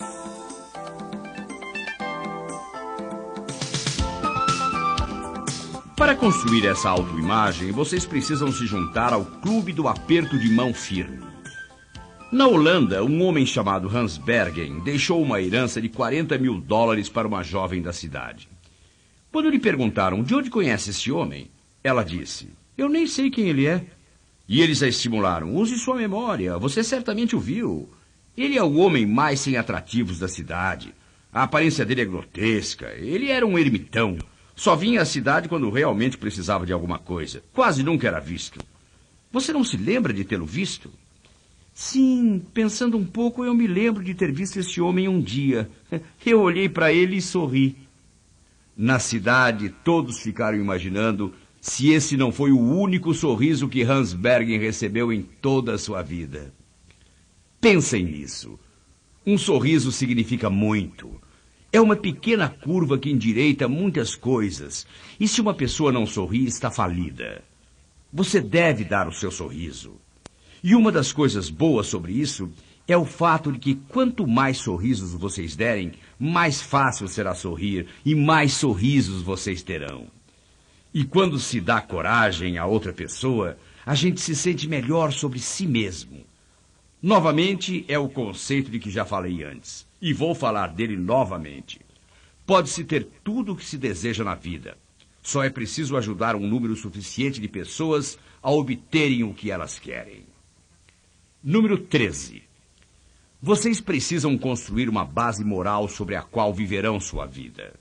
Para construir essa autoimagem, vocês precisam se juntar ao Clube do Aperto de Mão Firme. Na Holanda, um homem chamado Hans Bergen deixou uma herança de $40 mil para uma jovem da cidade. Quando lhe perguntaram de onde conhece esse homem, ela disse: "Eu nem sei quem ele é." E eles a estimularam: "Use sua memória, você certamente o viu. Ele é o homem mais sem atrativos da cidade. A aparência dele é grotesca, ele era um ermitão. Só vinha à cidade quando realmente precisava de alguma coisa. Quase nunca era visto. Você não se lembra de tê-lo visto?" "Sim, pensando um pouco, eu me lembro de ter visto esse homem um dia. Eu olhei para ele e sorri." Na cidade, todos ficaram imaginando se esse não foi o único sorriso que Hans Bergen recebeu em toda a sua vida. Pensem nisso. Um sorriso significa muito. É uma pequena curva que endireita muitas coisas. E se uma pessoa não sorri, está falida. Você deve dar o seu sorriso. E uma das coisas boas sobre isso é o fato de que quanto mais sorrisos vocês derem, mais fácil será sorrir e mais sorrisos vocês terão. E quando se dá coragem a outra pessoa, a gente se sente melhor sobre si mesmo. Novamente, é o conceito de que já falei antes. E vou falar dele novamente. Pode-se ter tudo o que se deseja na vida. Só é preciso ajudar um número suficiente de pessoas a obterem o que elas querem. Número 13. Vocês precisam construir uma base moral sobre a qual viverão sua vida.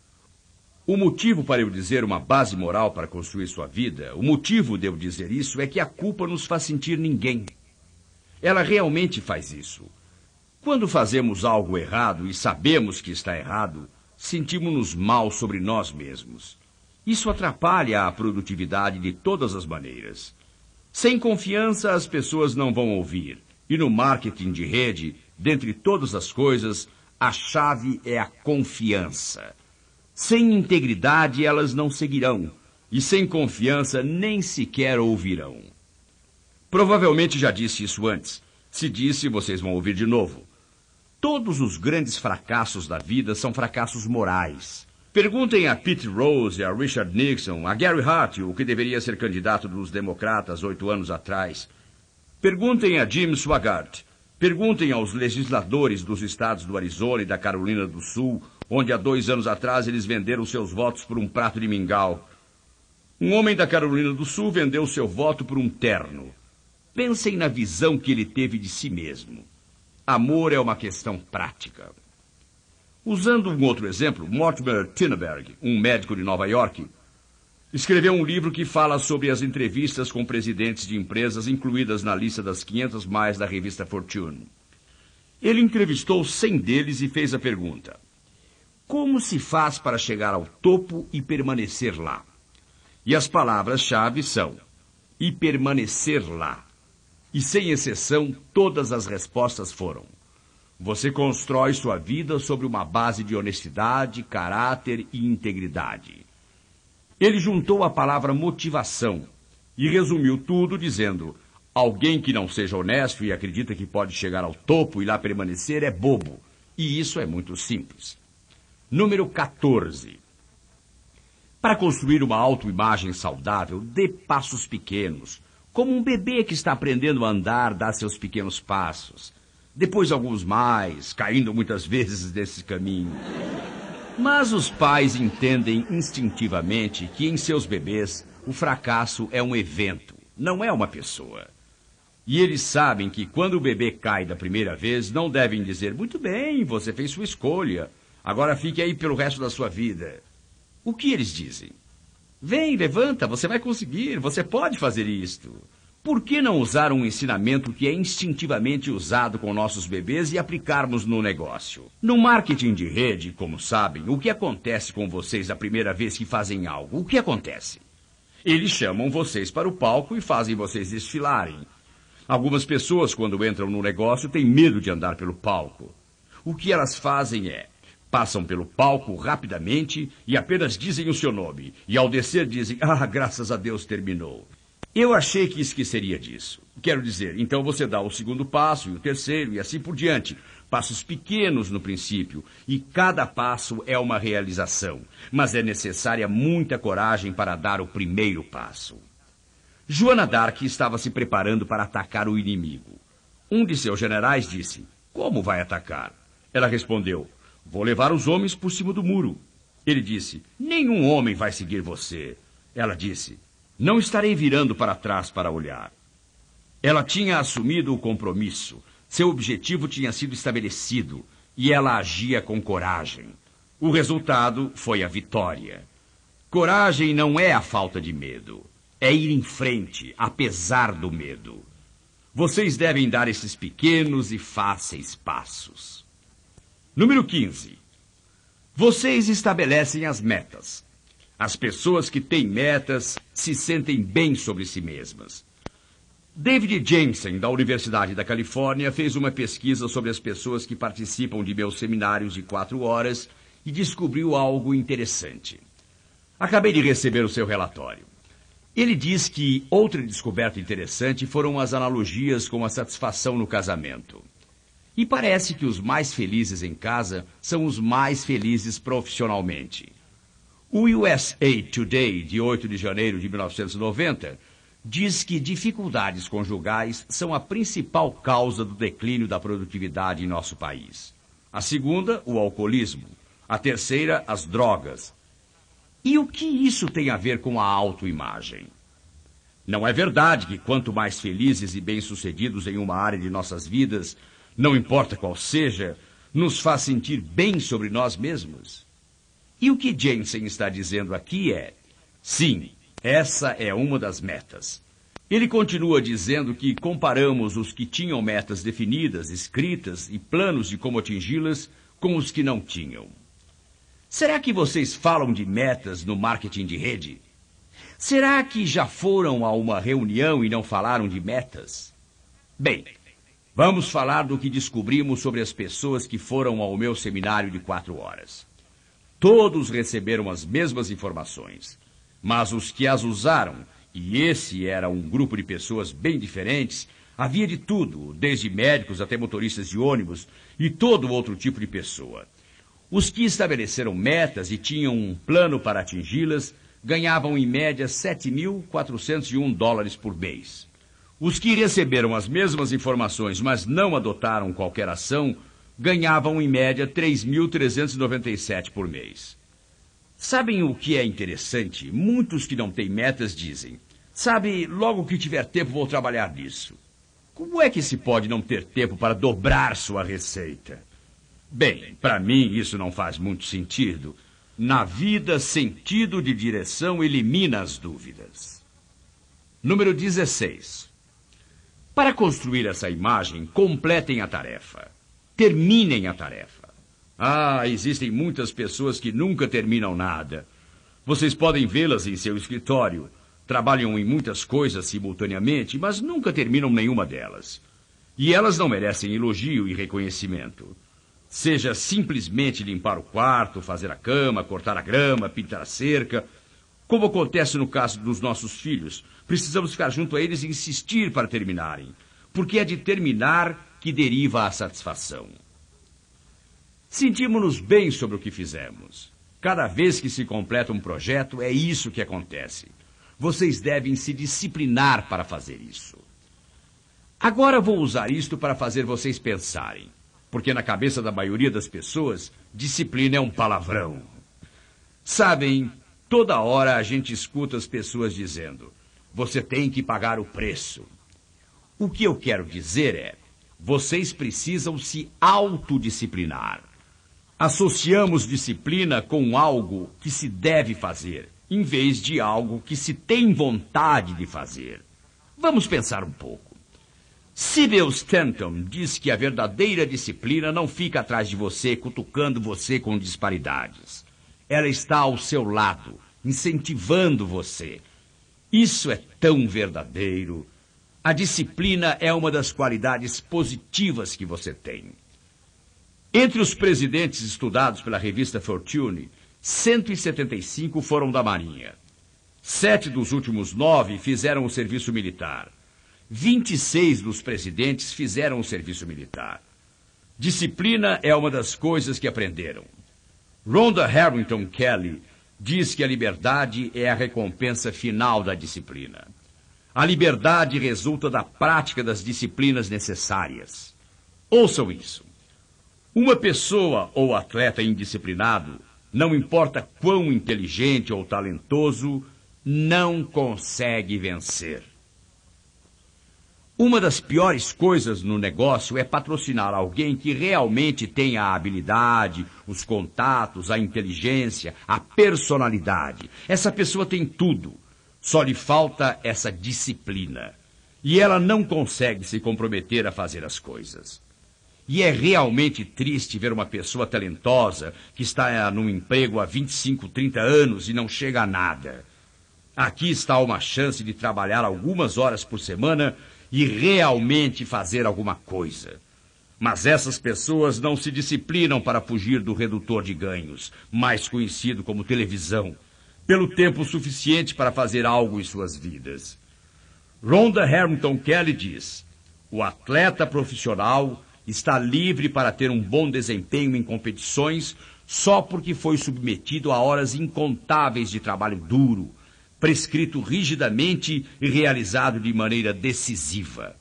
O motivo para eu dizer uma base moral para construir sua vida, o motivo de eu dizer isso é que a culpa nos faz sentir ninguém. Ela realmente faz isso. Quando fazemos algo errado e sabemos que está errado, sentimos-nos mal sobre nós mesmos. Isso atrapalha a produtividade de todas as maneiras. Sem confiança, as pessoas não vão ouvir. E no marketing de rede, dentre todas as coisas, a chave é a confiança. Sem integridade, elas não seguirão. E sem confiança, nem sequer ouvirão. Provavelmente já disse isso antes. Se disse, vocês vão ouvir de novo. Todos os grandes fracassos da vida são fracassos morais. Perguntem a Pete Rose, a Richard Nixon, a Gary Hart, o que deveria ser candidato dos democratas 8 anos atrás. Perguntem a Jim Swaggart. Perguntem aos legisladores dos estados do Arizona e da Carolina do Sul, onde há 2 anos atrás eles venderam seus votos por um prato de mingau. Um homem da Carolina do Sul vendeu seu voto por um terno. Pensem na visão que ele teve de si mesmo. Amor é uma questão prática. Usando um outro exemplo, Mortimer Tinneberg, um médico de Nova York, escreveu um livro que fala sobre as entrevistas com presidentes de empresas incluídas na lista das 500 mais da revista Fortune. Ele entrevistou 100 deles e fez a pergunta: como se faz para chegar ao topo e permanecer lá? E as palavras-chave são: e permanecer lá. E, sem exceção, todas as respostas foram: você constrói sua vida sobre uma base de honestidade, caráter e integridade. Ele juntou a palavra motivação e resumiu tudo dizendo: alguém que não seja honesto e acredita que pode chegar ao topo e lá permanecer é bobo. E isso é muito simples. Número 14. Para construir uma autoimagem saudável, dê passos pequenos. Como um bebê que está aprendendo a andar, dá seus pequenos passos. Depois alguns mais, caindo muitas vezes desse caminho. Mas os pais entendem instintivamente que em seus bebês o fracasso é um evento, não é uma pessoa. E eles sabem que quando o bebê cai da primeira vez, não devem dizer: muito bem, você fez sua escolha, agora fique aí pelo resto da sua vida. O que eles dizem? Vem, levanta, você vai conseguir, você pode fazer isto. Por que não usar um ensinamento que é instintivamente usado com nossos bebês e aplicarmos no negócio? No marketing de rede, como sabem, o que acontece com vocês a primeira vez que fazem algo? O que acontece? Eles chamam vocês para o palco e fazem vocês desfilarem. Algumas pessoas, quando entram no negócio, têm medo de andar pelo palco. O que elas fazem é: passam pelo palco rapidamente e apenas dizem o seu nome. E ao descer dizem: ah, graças a Deus terminou. Eu achei que esqueceria disso. Quero dizer, então você dá o segundo passo e o terceiro e assim por diante, passos pequenos no princípio, e cada passo é uma realização, mas é necessária muita coragem para dar o primeiro passo. Joana d'Arc estava se preparando para atacar o inimigo. Um de seus generais disse: "Como vai atacar?" Ela respondeu: "Vou levar os homens por cima do muro." Ele disse: "Nenhum homem vai seguir você." Ela disse: "Não estarei virando para trás para olhar." Ela tinha assumido o compromisso. Seu objetivo tinha sido estabelecido e ela agia com coragem. O resultado foi a vitória. Coragem não é a falta de medo. É ir em frente, apesar do medo. Vocês devem dar esses pequenos e fáceis passos. Número 15. Vocês estabelecem as metas. As pessoas que têm metas se sentem bem sobre si mesmas. David Jensen, da Universidade da Califórnia, fez uma pesquisa sobre as pessoas que participam de meus seminários de 4 horas e descobriu algo interessante. Acabei de receber o seu relatório. Ele diz que outra descoberta interessante foram as analogias com a satisfação no casamento. E parece que os mais felizes em casa são os mais felizes profissionalmente. O USA Today, de 8 de janeiro de 1990, diz que dificuldades conjugais são a principal causa do declínio da produtividade em nosso país. A segunda, o alcoolismo. A terceira, as drogas. E o que isso tem a ver com a autoimagem? Não é verdade que quanto mais felizes e bem-sucedidos em uma área de nossas vidas, não importa qual seja, nos faz sentir bem sobre nós mesmos? E o que Jensen está dizendo aqui é: sim, essa é uma das metas. Ele continua dizendo que comparamos os que tinham metas definidas, escritas e planos de como atingi-las com os que não tinham. Será que vocês falam de metas no marketing de rede? Será que já foram a uma reunião e não falaram de metas? Bem, vamos falar do que descobrimos sobre as pessoas que foram ao meu seminário de 4 horas. Todos receberam as mesmas informações, mas os que as usaram, e esse era um grupo de pessoas bem diferentes, havia de tudo, desde médicos até motoristas de ônibus e todo outro tipo de pessoa. Os que estabeleceram metas e tinham um plano para atingi-las ganhavam em média $7.401 por mês. Os que receberam as mesmas informações, mas não adotaram qualquer ação, ganhavam em média $3.397 por mês. Sabem o que é interessante? Muitos que não têm metas dizem: "Sabe, logo que tiver tempo vou trabalhar nisso." Como é que se pode não ter tempo para dobrar sua receita? Bem, para mim isso não faz muito sentido. Na vida, sentido de direção elimina as dúvidas. Número 16. Para construir essa imagem, completem a tarefa. Terminem a tarefa. Existem muitas pessoas que nunca terminam nada. Vocês podem vê-las em seu escritório. Trabalham em muitas coisas simultaneamente, mas nunca terminam nenhuma delas. E elas não merecem elogio e reconhecimento. Seja simplesmente limpar o quarto, fazer a cama, cortar a grama, pintar a cerca. Como acontece no caso dos nossos filhos, precisamos ficar junto a eles e insistir para terminarem, porque é de terminar que deriva a satisfação. Sentimos-nos bem sobre o que fizemos. Cada vez que se completa um projeto, é isso que acontece. Vocês devem se disciplinar para fazer isso. Agora vou usar isto para fazer vocês pensarem, porque na cabeça da maioria das pessoas, disciplina é um palavrão. Sabem, toda hora a gente escuta as pessoas dizendo: "Você tem que pagar o preço." O que eu quero dizer é: vocês precisam se autodisciplinar. Associamos disciplina com algo que se deve fazer, em vez de algo que se tem vontade de fazer. Vamos pensar um pouco. Sybil Stanton diz que a verdadeira disciplina não fica atrás de você, cutucando você com disparidades. Ela está ao seu lado, incentivando você. Isso é tão verdadeiro. A disciplina é uma das qualidades positivas que você tem. Entre os presidentes estudados pela revista Fortune, 175 foram da Marinha. 7 dos últimos 9 fizeram o serviço militar. 26 dos presidentes fizeram o serviço militar. Disciplina é uma das coisas que aprenderam. Rhonda Harrington Kelly diz que a liberdade é a recompensa final da disciplina. A liberdade resulta da prática das disciplinas necessárias. Ouçam isso. Uma pessoa ou atleta indisciplinado, não importa quão inteligente ou talentoso, não consegue vencer. Uma das piores coisas no negócio é patrocinar alguém que realmente tenha a habilidade, os contatos, a inteligência, a personalidade. Essa pessoa tem tudo, só lhe falta essa disciplina. E ela não consegue se comprometer a fazer as coisas. E é realmente triste ver uma pessoa talentosa que está num emprego há 25, 30 anos e não chega a nada. Aqui está uma chance de trabalhar algumas horas por semana e realmente fazer alguma coisa. Mas essas pessoas não se disciplinam para fugir do redutor de ganhos, mais conhecido como televisão, pelo tempo suficiente para fazer algo em suas vidas. Rhonda Harrington Kelly diz: o atleta profissional está livre para ter um bom desempenho em competições só porque foi submetido a horas incontáveis de trabalho duro, prescrito rigidamente e realizado de maneira decisiva.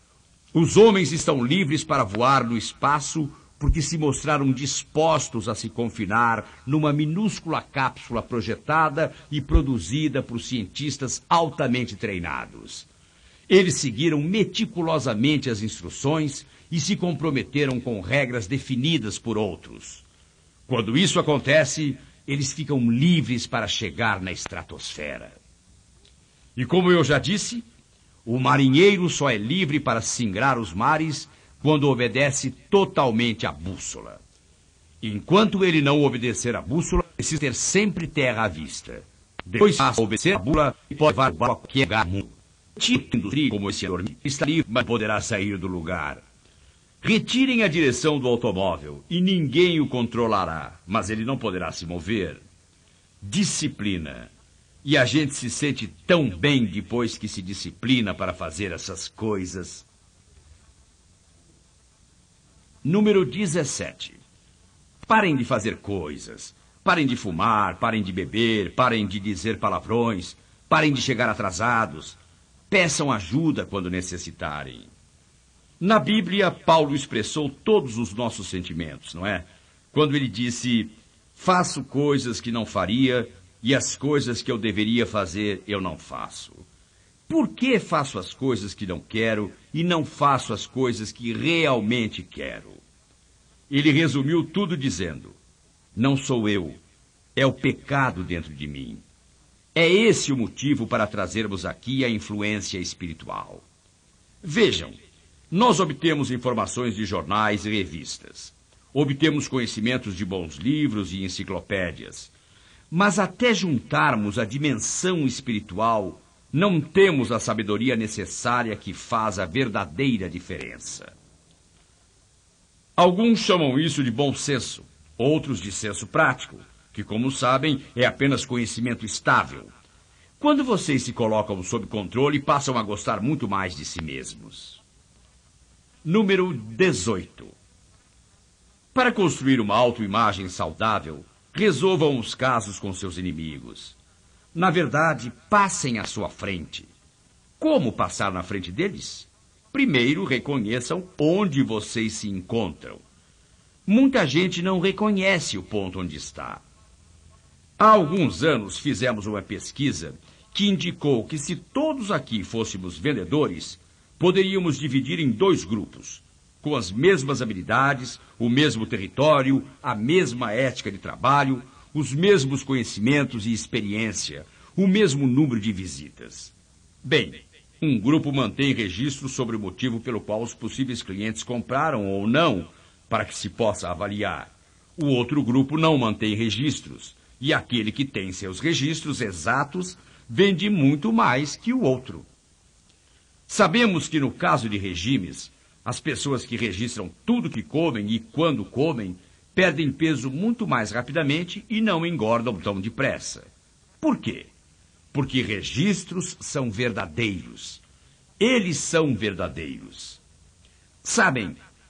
Os homens estão livres para voar no espaço porque se mostraram dispostos a se confinar numa minúscula cápsula projetada e produzida por cientistas altamente treinados. Eles seguiram meticulosamente as instruções e se comprometeram com regras definidas por outros. Quando isso acontece, eles ficam livres para chegar na estratosfera. E como eu já disse, o marinheiro só é livre para singrar os mares quando obedece totalmente à bússola. Enquanto ele não obedecer à bússola, precisa ter sempre terra à vista. Depois de obedecer à bússola, ele pode levar a qualquer lugar do mundo. Tipo como esse dormir está livre, mas poderá sair do lugar. Retirem a direção do automóvel e ninguém o controlará, mas ele não poderá se mover. Disciplina. E a gente se sente tão bem depois que se disciplina para fazer essas coisas. Número 17. Parem de fazer coisas. Parem de fumar, parem de beber, parem de dizer palavrões, parem de chegar atrasados. Peçam ajuda quando necessitarem. Na Bíblia, Paulo expressou todos os nossos sentimentos, não é? Quando ele disse: faço coisas que não faria e as coisas que eu deveria fazer eu não faço. Por que faço as coisas que não quero e não faço as coisas que realmente quero? Ele resumiu tudo dizendo: não sou eu, é o pecado dentro de mim. É esse o motivo para trazermos aqui a influência espiritual. Vejam, nós obtemos informações de jornais e revistas. Obtemos conhecimentos de bons livros e enciclopédias. Mas até juntarmos a dimensão espiritual, não temos a sabedoria necessária que faz a verdadeira diferença. Alguns chamam isso de bom senso, outros de senso prático, que, como sabem, é apenas conhecimento estável. Quando vocês se colocam sob controle, passam a gostar muito mais de si mesmos. Número 18. Para construir uma autoimagem saudável, resolvam os casos com seus inimigos. Na verdade, passem à sua frente. Como passar na frente deles? Primeiro, reconheçam onde vocês se encontram. Muita gente não reconhece o ponto onde está. Há alguns anos fizemos uma pesquisa que indicou que se todos aqui fôssemos vendedores, poderíamos dividir em 2 grupos, com as mesmas habilidades, o mesmo território, a mesma ética de trabalho, os mesmos conhecimentos e experiência, o mesmo número de visitas. Bem, um grupo mantém registro sobre o motivo pelo qual os possíveis clientes compraram ou não, para que se possa avaliar. O outro grupo não mantém registros, e aquele que tem seus registros exatos vende muito mais que o outro. Sabemos que no caso de regimes, as pessoas que registram tudo que comem e quando comem perdem peso muito mais rapidamente e não engordam tão depressa. Por quê? Porque registros são verdadeiros. Eles são verdadeiros. Sabem,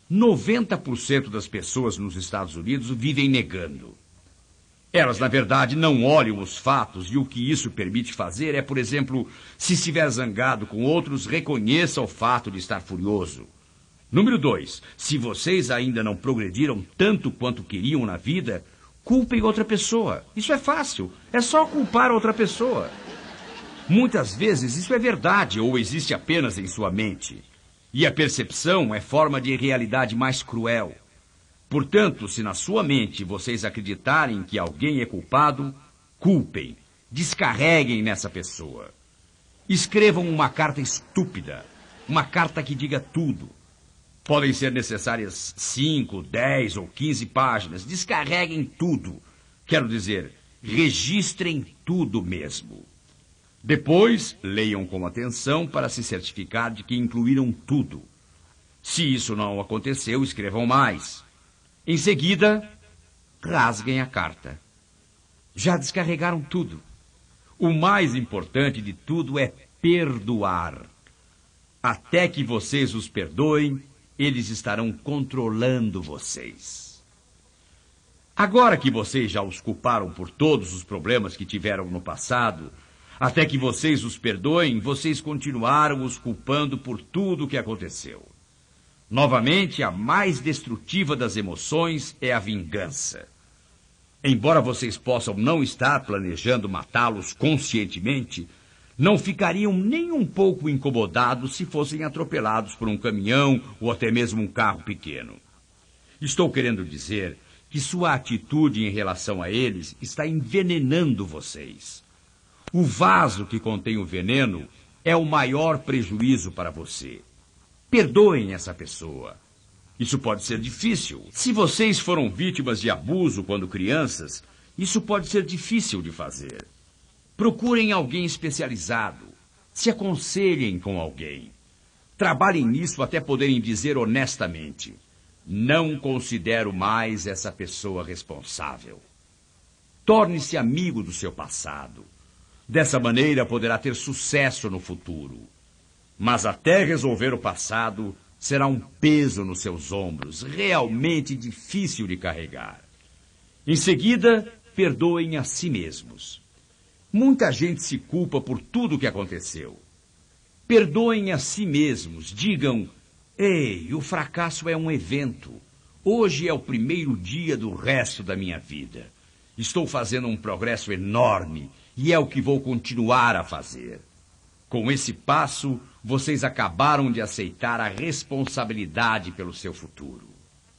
90% das pessoas nos Estados Unidos vivem negando. Elas, na verdade, não olham os fatos e o que isso permite fazer é, por exemplo, se estiver zangado com outros, reconheça o fato de estar furioso. Número 2, se vocês ainda não progrediram tanto quanto queriam na vida, culpem outra pessoa. Isso é fácil, é só culpar outra pessoa. Muitas vezes isso é verdade ou existe apenas em sua mente. E a percepção é forma de realidade mais cruel. Portanto, se na sua mente vocês acreditarem que alguém é culpado, culpem, descarreguem nessa pessoa. Escrevam uma carta estúpida, uma carta que diga tudo. Podem ser necessárias 5, 10 ou 15 páginas. Descarreguem tudo. Quero dizer, registrem tudo mesmo. Depois, leiam com atenção para se certificar de que incluíram tudo. Se isso não aconteceu, escrevam mais. Em seguida, rasguem a carta. Já descarregaram tudo. O mais importante de tudo é perdoar. Até que vocês os perdoem, eles estarão controlando vocês. Agora que vocês já os culparam por todos os problemas que tiveram no passado, até que vocês os perdoem, vocês continuaram os culpando por tudo o que aconteceu. Novamente, a mais destrutiva das emoções é a vingança. Embora vocês possam não estar planejando matá-los conscientemente, não ficariam nem um pouco incomodados se fossem atropelados por um caminhão ou até mesmo um carro pequeno. Estou querendo dizer que sua atitude em relação a eles está envenenando vocês. O vaso que contém o veneno é o maior prejuízo para você. Perdoem essa pessoa. Isso pode ser difícil. Se vocês foram vítimas de abuso quando crianças, isso pode ser difícil de fazer. Procurem alguém especializado. Se aconselhem com alguém. Trabalhem nisso até poderem dizer honestamente: não considero mais essa pessoa responsável. Torne-se amigo do seu passado. Dessa maneira poderá ter sucesso no futuro. Mas até resolver o passado, será um peso nos seus ombros, realmente difícil de carregar. Em seguida, perdoem a si mesmos. Muita gente se culpa por tudo o que aconteceu. Perdoem a si mesmos, digam: ei, o fracasso é um evento. Hoje é o primeiro dia do resto da minha vida. Estou fazendo um progresso enorme e é o que vou continuar a fazer. Com esse passo, vocês acabaram de aceitar a responsabilidade pelo seu futuro.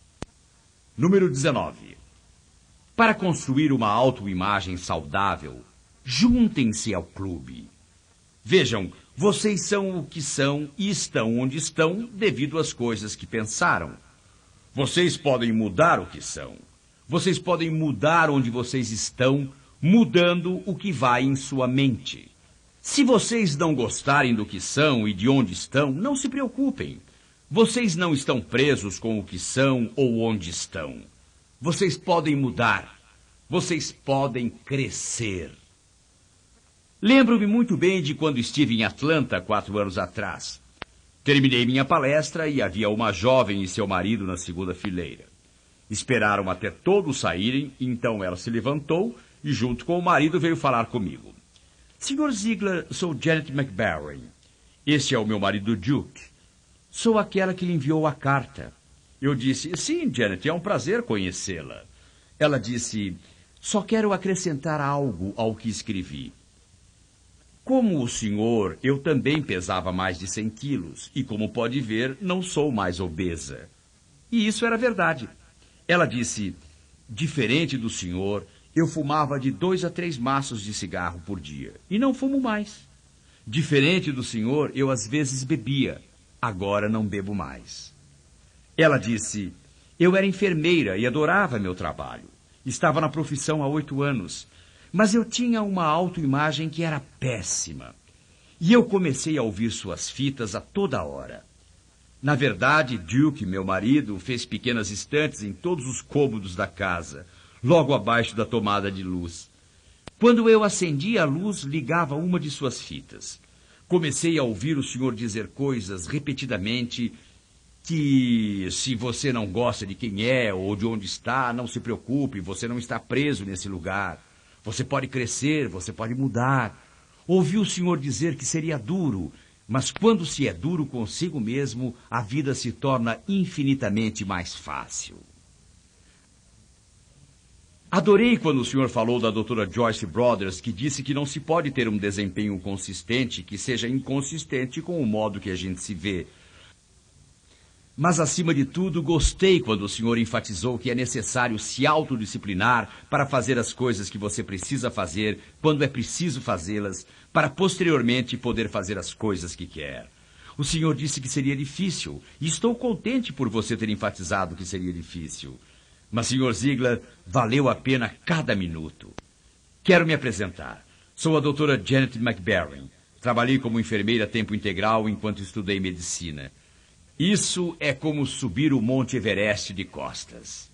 Número 19. Para construir uma autoimagem saudável, juntem-se ao clube. Vejam, vocês são o que são e estão onde estão devido às coisas que pensaram. Vocês podem mudar o que são. Vocês podem mudar onde vocês estão, mudando o que vai em sua mente. Se vocês não gostarem do que são e de onde estão, não se preocupem. Vocês não estão presos com o que são ou onde estão. Vocês podem mudar. Vocês podem crescer. Lembro-me muito bem de quando estive em Atlanta 4 anos atrás. Terminei minha palestra e havia uma jovem e seu marido na segunda fileira. Esperaram até todos saírem, então ela se levantou e junto com o marido veio falar comigo. Sr. Ziegler, sou Janet McBarry. Este é o meu marido Duke. Sou aquela que lhe enviou a carta. Eu disse: sim, Janet, é um prazer conhecê-la. Ela disse: só quero acrescentar algo ao que escrevi. Como o senhor, eu também pesava mais de 100 quilos e, como pode ver, não sou mais obesa. E isso era verdade. Ela disse: diferente do senhor, eu fumava de 2 a 3 maços de cigarro por dia e não fumo mais. Diferente do senhor, eu às vezes bebia. Agora não bebo mais. Ela disse: eu era enfermeira e adorava meu trabalho. Estava na profissão há 8 anos, mas eu tinha uma autoimagem que era péssima. E eu comecei a ouvir suas fitas a toda hora. Na verdade, Duke, meu marido, fez pequenas estantes em todos os cômodos da casa, logo abaixo da tomada de luz. Quando eu acendia a luz, ligava uma de suas fitas. Comecei a ouvir o senhor dizer coisas repetidamente que se você não gosta de quem é ou de onde está, não se preocupe, você não está preso nesse lugar. Você pode crescer, você pode mudar. Ouvi o senhor dizer que seria duro, mas quando se é duro consigo mesmo, a vida se torna infinitamente mais fácil. Adorei quando o senhor falou da doutora Joyce Brothers, que disse que não se pode ter um desempenho consistente que seja inconsistente com o modo que a gente se vê. Mas, acima de tudo, gostei quando o senhor enfatizou que é necessário se autodisciplinar para fazer as coisas que você precisa fazer, quando é preciso fazê-las, para posteriormente poder fazer as coisas que quer. O senhor disse que seria difícil, e estou contente por você ter enfatizado que seria difícil. Mas, senhor Ziegler, valeu a pena cada minuto. Quero me apresentar. Sou a doutora Janet McBarren. Trabalhei como enfermeira a tempo integral enquanto estudei medicina. Isso é como subir o Monte Everest de costas.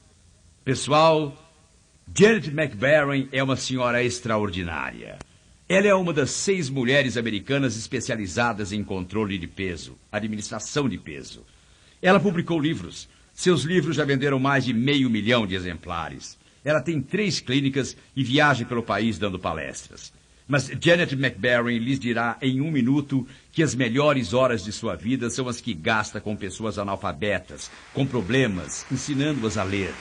Pessoal, Janet McBarren é uma senhora extraordinária. Ela é uma das 6 mulheres americanas especializadas em controle de peso, administração de peso. Ela publicou livros. Seus livros já venderam mais de 500 mil de exemplares. Ela tem 3 clínicas e viaja pelo país dando palestras. Mas Janet McBarren lhes dirá em 1 minuto que as melhores horas de sua vida são as que gasta com pessoas analfabetas, com problemas, ensinando-as a ler.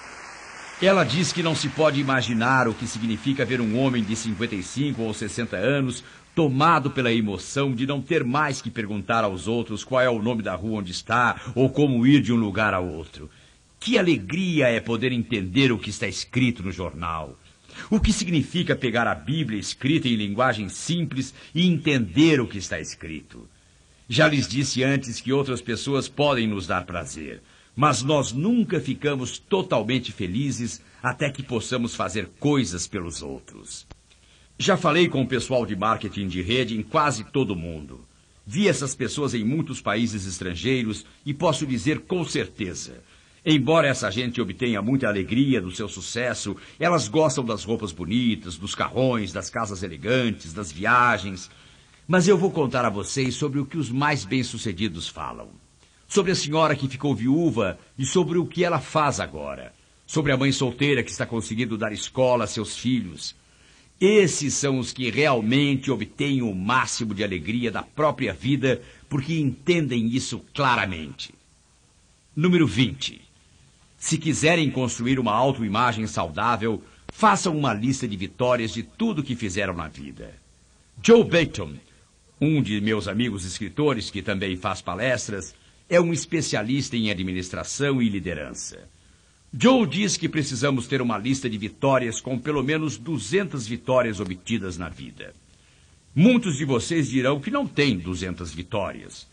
Ela diz que não se pode imaginar o que significa ver um homem de 55 ou 60 anos tomado pela emoção de não ter mais que perguntar aos outros qual é o nome da rua onde está ou como ir de um lugar a outro. Que alegria é poder entender o que está escrito no jornal. O que significa pegar a Bíblia escrita em linguagem simples e entender o que está escrito. Já lhes disse antes que outras pessoas podem nos dar prazer, mas nós nunca ficamos totalmente felizes até que possamos fazer coisas pelos outros. Já falei com o pessoal de marketing de rede em quase todo o mundo. Vi essas pessoas em muitos países estrangeiros e posso dizer com certeza: embora essa gente obtenha muita alegria do seu sucesso, elas gostam das roupas bonitas, dos carrões, das casas elegantes, das viagens. Mas eu vou contar a vocês sobre o que os mais bem-sucedidos falam. Sobre a senhora que ficou viúva e sobre o que ela faz agora. Sobre a mãe solteira que está conseguindo dar escola a seus filhos. Esses são os que realmente obtêm o máximo de alegria da própria vida, porque entendem isso claramente. Número 20. Se quiserem construir uma autoimagem saudável, façam uma lista de vitórias de tudo que fizeram na vida. Joe Bacon, um de meus amigos escritores que também faz palestras, é um especialista em administração e liderança. Joe diz que precisamos ter uma lista de vitórias com pelo menos 200 vitórias obtidas na vida. Muitos de vocês dirão que não têm 200 vitórias.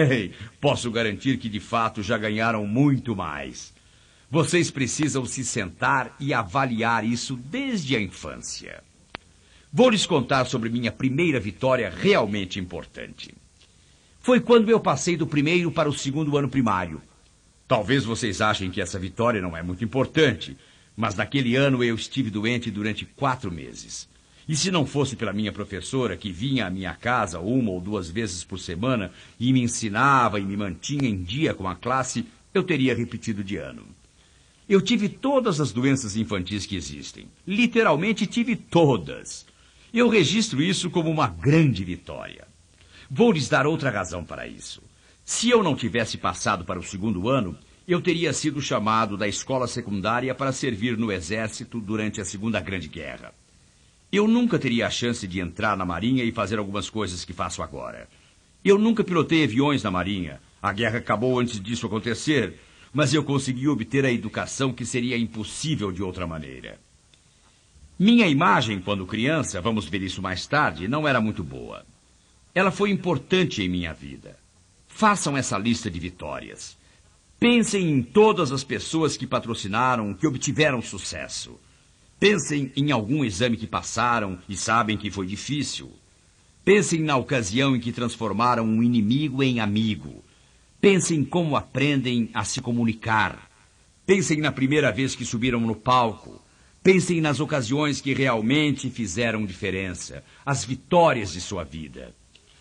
Posso garantir que de fato já ganharam muito mais. Vocês precisam se sentar e avaliar isso desde a infância. Vou lhes contar sobre minha primeira vitória realmente importante. Foi quando eu passei do 1º para o 2º ano primário. Talvez vocês achem que essa vitória não é muito importante, mas naquele ano eu estive doente durante 4 meses. E se não fosse pela minha professora, que vinha à minha casa 1 ou 2 vezes por semana e me ensinava e me mantinha em dia com a classe, eu teria repetido de ano. Eu tive todas as doenças infantis que existem. Literalmente tive todas. Eu registro isso como uma grande vitória. Vou lhes dar outra razão para isso. Se eu não tivesse passado para o 2º ano, eu teria sido chamado da escola secundária para servir no exército durante a Segunda Grande Guerra. Eu nunca teria a chance de entrar na Marinha e fazer algumas coisas que faço agora. Eu nunca pilotei aviões na Marinha. A guerra acabou antes disso acontecer, mas eu consegui obter a educação que seria impossível de outra maneira. Minha imagem, quando criança, vamos ver isso mais tarde, não era muito boa. Ela foi importante em minha vida. Façam essa lista de vitórias. Pensem em todas as pessoas que patrocinaram, que obtiveram sucesso. Pensem em algum exame que passaram e sabem que foi difícil. Pensem na ocasião em que transformaram um inimigo em amigo. Pensem como aprendem a se comunicar. Pensem na primeira vez que subiram no palco. Pensem nas ocasiões que realmente fizeram diferença, as vitórias de sua vida.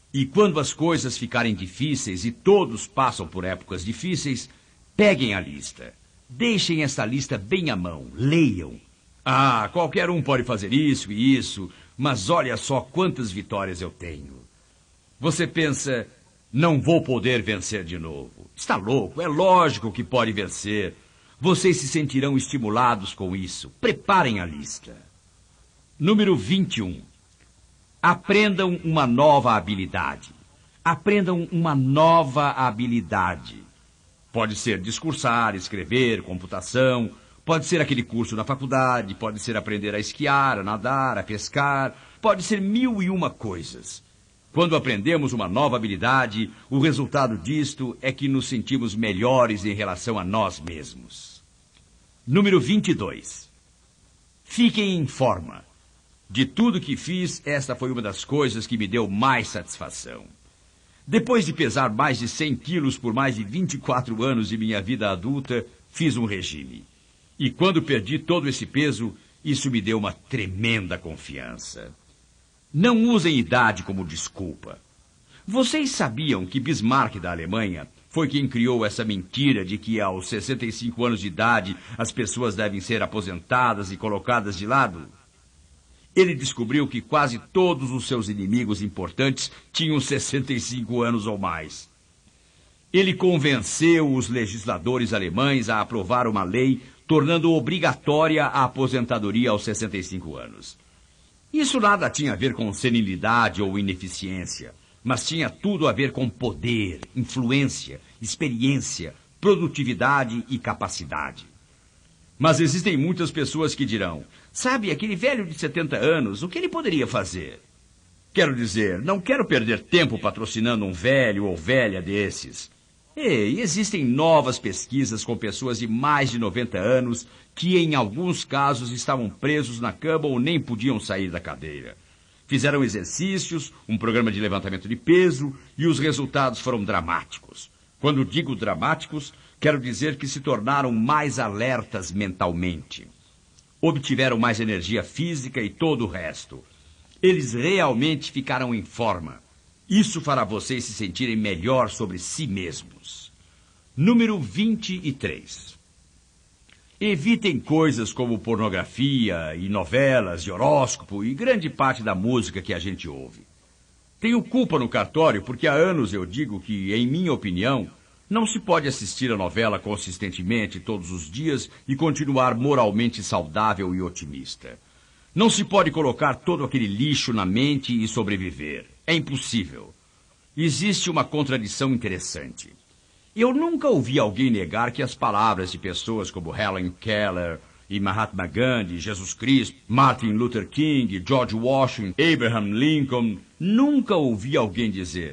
E quando as coisas ficarem difíceis, e todos passam por épocas difíceis, peguem a lista. Deixem essa lista bem à mão, leiam. Ah, qualquer um pode fazer isso e isso, mas olha só quantas vitórias eu tenho. Você pensa, não vou poder vencer de novo. Está louco, é lógico que pode vencer. Vocês se sentirão estimulados com isso. Preparem a lista. Número 21. Aprendam uma nova habilidade. Aprendam uma nova habilidade. Pode ser discursar, escrever, computação. Pode ser aquele curso na faculdade. Pode ser aprender a esquiar, a nadar, a pescar. Pode ser 1001 coisas. Quando aprendemos uma nova habilidade, o resultado disto é que nos sentimos melhores em relação a nós mesmos. Número 22. Fiquem em forma. De tudo que fiz, esta foi uma das coisas que me deu mais satisfação. Depois de pesar mais de 100 quilos por mais de 24 anos de minha vida adulta, fiz um regime. E quando perdi todo esse peso, isso me deu uma tremenda confiança. Não usem idade como desculpa. Vocês sabiam que Bismarck da Alemanha foi quem criou essa mentira de que aos 65 anos de idade as pessoas devem ser aposentadas e colocadas de lado? Ele descobriu que quase todos os seus inimigos importantes tinham 65 anos ou mais. Ele convenceu os legisladores alemães a aprovar uma lei tornando obrigatória a aposentadoria aos 65 anos. Isso nada tinha a ver com senilidade ou ineficiência, mas tinha tudo a ver com poder, influência, experiência, produtividade e capacidade. Mas existem muitas pessoas que dirão, sabe, aquele velho de 70 anos, o que ele poderia fazer? Quero dizer, não quero perder tempo patrocinando um velho ou velha desses. E existem novas pesquisas com pessoas de mais de 90 anos que, em alguns casos, estavam presos na cama ou nem podiam sair da cadeira. Fizeram exercícios, um programa de levantamento de peso e os resultados foram dramáticos. Quando digo dramáticos, quero dizer que se tornaram mais alertas mentalmente. Obtiveram mais energia física e todo o resto. Eles realmente ficaram em forma. Isso fará vocês se sentirem melhor sobre si mesmos. Número 23. Evitem coisas como pornografia e novelas e horóscopo e grande parte da música que a gente ouve. Tenho culpa no cartório porque há anos eu digo que, em minha opinião, não se pode assistir a novela consistentemente todos os dias e continuar moralmente saudável e otimista. Não se pode colocar todo aquele lixo na mente e sobreviver. É impossível. Existe uma contradição interessante. Eu nunca ouvi alguém negar que as palavras de pessoas como Helen Keller e Mahatma Gandhi, Jesus Cristo, Martin Luther King, George Washington, Abraham Lincoln, nunca ouvi alguém dizer,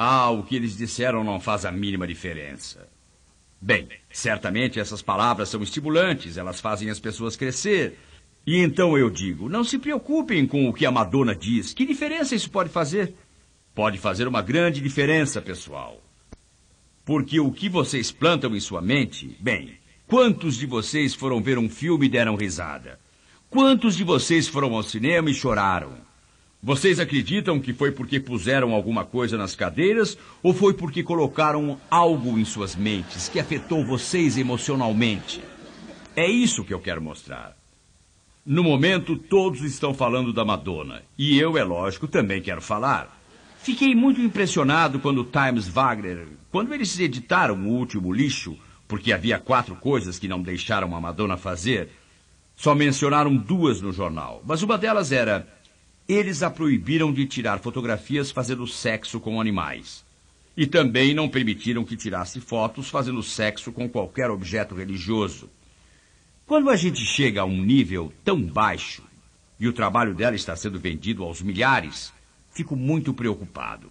o que eles disseram não faz a mínima diferença. Bem, certamente essas palavras são estimulantes, elas fazem as pessoas crescer. E então eu digo, não se preocupem com o que a Madonna diz. Que diferença isso pode fazer? Pode fazer uma grande diferença, pessoal. Porque o que vocês plantam em sua mente, bem, quantos de vocês foram ver um filme e deram risada? Quantos de vocês foram ao cinema e choraram? Vocês acreditam que foi porque puseram alguma coisa nas cadeiras ou foi porque colocaram algo em suas mentes que afetou vocês emocionalmente? É isso que eu quero mostrar. No momento, todos estão falando da Madonna. E eu, é lógico, também quero falar. Fiquei muito impressionado quando Times Wagner, quando eles editaram o último lixo, porque havia 4 coisas que não deixaram a Madonna fazer, só mencionaram 2 no jornal. Mas uma delas era, eles a proibiram de tirar fotografias fazendo sexo com animais. E também não permitiram que tirasse fotos fazendo sexo com qualquer objeto religioso. Quando a gente chega a um nível tão baixo, e o trabalho dela está sendo vendido aos milhares, fico muito preocupado.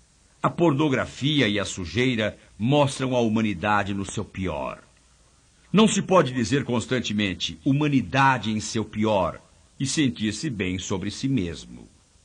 A pornografia e a sujeira mostram a humanidade no seu pior. Não se pode dizer constantemente humanidade em seu pior e sentir-se bem sobre si mesmo.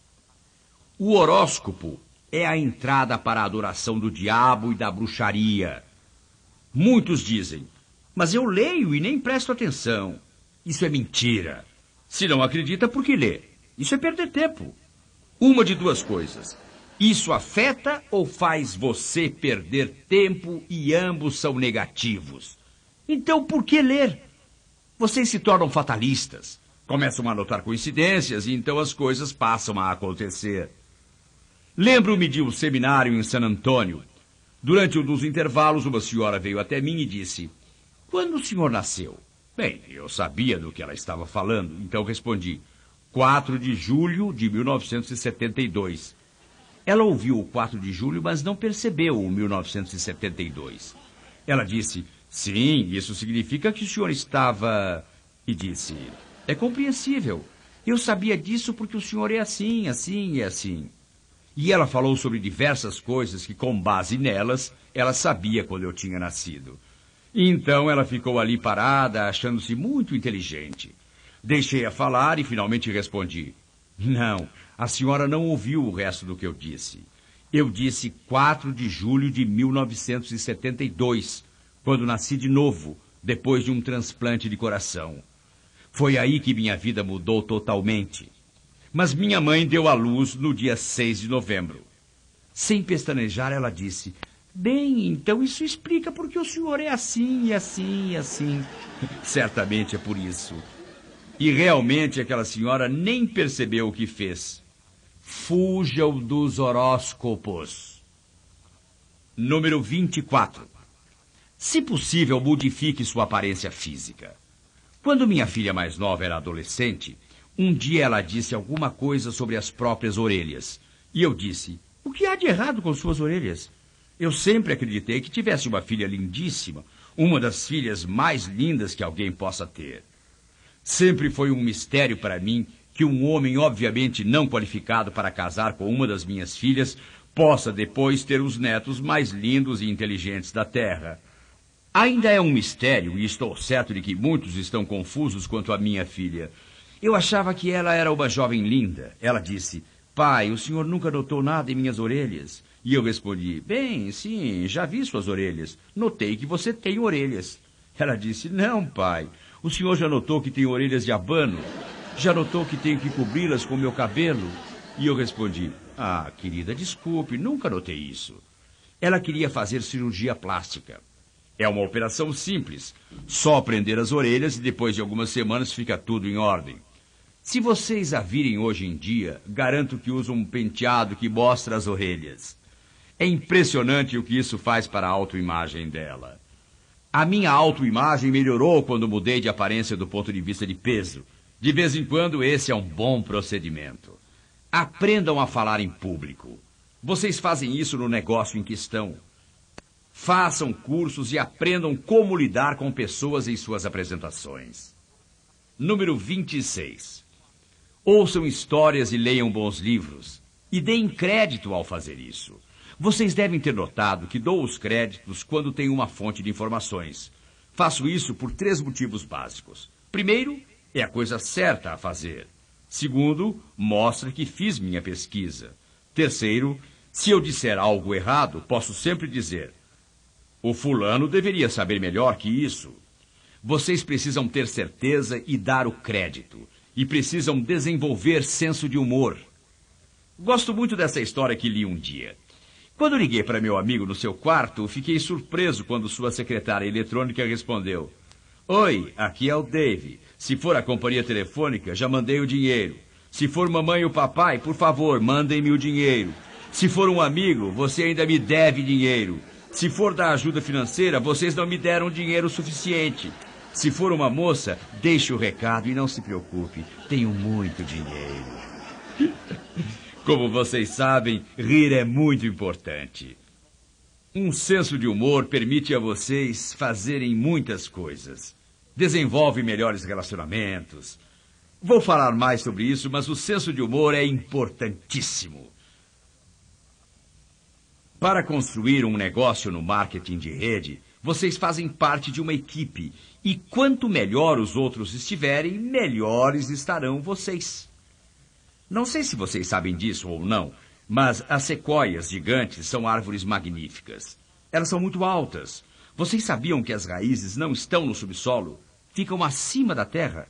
O horóscopo é a entrada para a adoração do diabo e da bruxaria. Muitos dizem, mas eu leio e nem presto atenção. Isso é mentira. Se não acredita, por que lê? Isso é perder tempo. Uma de 2 coisas. Isso afeta ou faz você perder tempo e ambos são negativos? Então, por que ler? Vocês se tornam fatalistas. Começam a notar coincidências e então as coisas passam a acontecer. Lembro-me de um seminário em San Antônio. Durante um dos intervalos, uma senhora veio até mim e disse: "Quando o senhor nasceu?" Bem, eu sabia do que ela estava falando, então respondi: 4 de julho de 1972. Ela ouviu o 4 de julho, mas não percebeu o 1972. Ela disse: "Sim, isso significa que o senhor estava..." E disse: "É compreensível. Eu sabia disso porque o senhor é assim, assim e assim." E ela falou sobre diversas coisas que, com base nelas, ela sabia quando eu tinha nascido. E então ela ficou ali parada, achando-se muito inteligente. Deixei-a falar e finalmente respondi: "Não, a senhora não ouviu o resto do que eu disse. Eu disse 4 de julho de 1972, quando nasci de novo, depois de um transplante de coração. Foi aí que minha vida mudou totalmente. Mas minha mãe deu à luz no dia 6 de novembro. Sem pestanejar, ela disse: "Bem, então isso explica porque o senhor é assim, e assim, e assim." Certamente é por isso. E realmente aquela senhora nem percebeu o que fez. Fujam dos horóscopos. Número 24. Se possível, modifique sua aparência física. Quando minha filha mais nova era adolescente, um dia ela disse alguma coisa sobre as próprias orelhas. E eu disse: "O que há de errado com suas orelhas? Eu sempre acreditei que tivesse uma filha lindíssima, uma das filhas mais lindas que alguém possa ter. Sempre foi um mistério para mim que um homem obviamente não qualificado para casar com uma das minhas filhas possa depois ter os netos mais lindos e inteligentes da terra. Ainda é um mistério e estou certo de que muitos estão confusos quanto à minha filha. Eu achava que ela era uma jovem linda." Ela disse: "Pai, o senhor nunca notou nada em minhas orelhas?" E eu respondi: "Bem, sim, já vi suas orelhas. Notei que você tem orelhas." Ela disse: "Não, pai. O senhor já notou que tem orelhas de abano? Já notou que tenho que cobri-las com meu cabelo?" E eu respondi: "Ah, querida, desculpe, nunca notei isso." Ela queria fazer cirurgia plástica. É uma operação simples. Só prender as orelhas e depois de algumas semanas fica tudo em ordem. Se vocês a virem hoje em dia, garanto que usam um penteado que mostra as orelhas. É impressionante o que isso faz para a autoimagem dela. A minha autoimagem melhorou quando mudei de aparência do ponto de vista de peso. De vez em quando, esse é um bom procedimento. Aprendam a falar em público. Vocês fazem isso no negócio em que estão. Façam cursos e aprendam como lidar com pessoas em suas apresentações. Número 26. Ouçam histórias e leiam bons livros. E deem crédito ao fazer isso. Vocês devem ter notado que dou os créditos quando tenho uma fonte de informações. Faço isso por 3 motivos básicos. Primeiro, é a coisa certa a fazer. Segundo, mostra que fiz minha pesquisa. Terceiro, se eu disser algo errado, posso sempre dizer: "O fulano deveria saber melhor que isso." Vocês precisam ter certeza e dar o crédito. E precisam desenvolver senso de humor. Gosto muito dessa história que li um dia. Quando liguei para meu amigo no seu quarto, fiquei surpreso quando sua secretária eletrônica respondeu: "Oi, aqui é o Dave. Se for a companhia telefônica, já mandei o dinheiro. Se for mamãe ou papai, por favor, mandem-me o dinheiro. Se for um amigo, você ainda me deve dinheiro. Se for da ajuda financeira, vocês não me deram dinheiro suficiente. Se for uma moça, deixe o recado e não se preocupe, tenho muito dinheiro." Como vocês sabem, rir é muito importante. Um senso de humor permite a vocês fazerem muitas coisas. Desenvolve melhores relacionamentos. Vou falar mais sobre isso, mas o senso de humor é importantíssimo. Para construir um negócio no marketing de rede, vocês fazem parte de uma equipe. E quanto melhor os outros estiverem, melhores estarão vocês. Não sei se vocês sabem disso ou não, mas as sequoias gigantes são árvores magníficas. Elas são muito altas. Vocês sabiam que as raízes não estão no subsolo? Ficam acima da terra?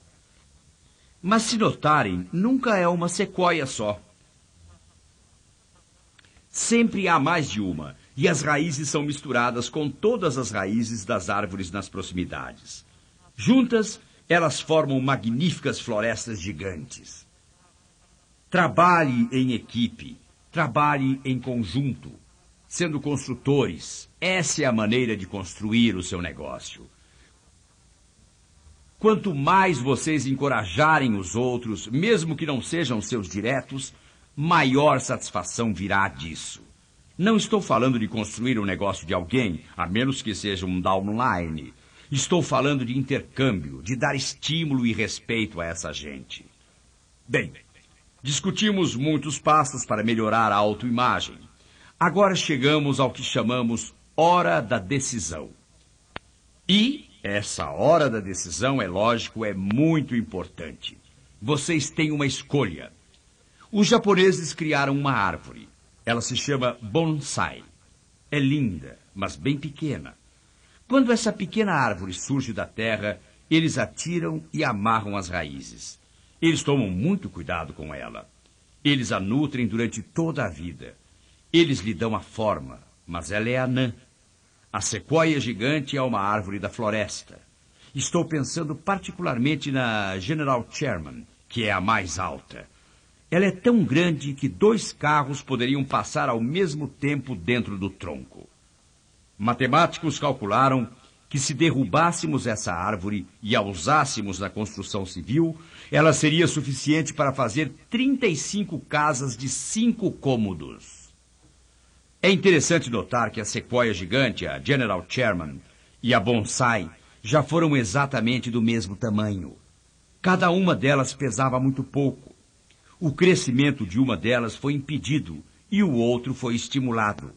Mas se notarem, nunca é uma sequoia só. Sempre há mais de uma, e as raízes são misturadas com todas as raízes das árvores nas proximidades. Juntas, elas formam magníficas florestas gigantes. Trabalhe em equipe, trabalhe em conjunto, sendo construtores. Essa é a maneira de construir o seu negócio. Quanto mais vocês encorajarem os outros, mesmo que não sejam seus diretos, maior satisfação virá disso. Não estou falando de construir um negócio de alguém, a menos que seja um downline. Estou falando de intercâmbio, de dar estímulo e respeito a essa gente. Bem, discutimos muitos passos para melhorar a autoimagem. Agora chegamos ao que chamamos hora da decisão. E essa hora da decisão, é lógico, é muito importante. Vocês têm uma escolha. Os japoneses criaram uma árvore. Ela se chama bonsai. É linda, mas bem pequena. Quando essa pequena árvore surge da terra, eles a tiram e amarram as raízes. Eles tomam muito cuidado com ela. Eles a nutrem durante toda a vida. Eles lhe dão a forma, mas ela é anã. A sequoia gigante é uma árvore da floresta. Estou pensando particularmente na General Sherman, que é a mais alta. Ela é tão grande que 2 carros poderiam passar ao mesmo tempo dentro do tronco. Matemáticos calcularam que se derrubássemos essa árvore e a usássemos na construção civil, ela seria suficiente para fazer 35 casas de 5 cômodos. É interessante notar que a sequoia gigante, a General Sherman, e a bonsai já foram exatamente do mesmo tamanho. Cada uma delas pesava muito pouco. O crescimento de uma delas foi impedido e o outro foi estimulado.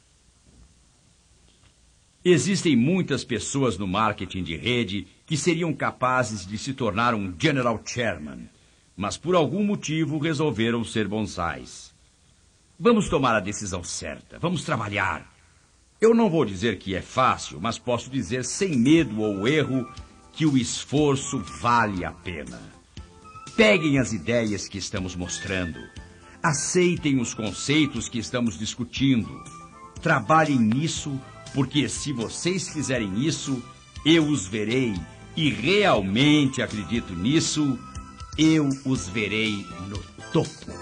Existem muitas pessoas no marketing de rede que seriam capazes de se tornar um General Sherman, mas por algum motivo resolveram ser bonsais. Vamos tomar a decisão certa, vamos trabalhar. Eu não vou dizer que é fácil, mas posso dizer sem medo ou erro que o esforço vale a pena. Peguem as ideias que estamos mostrando, aceitem os conceitos que estamos discutindo, trabalhem nisso, porque se vocês fizerem isso, eu os verei, e realmente acredito nisso, eu os verei no topo.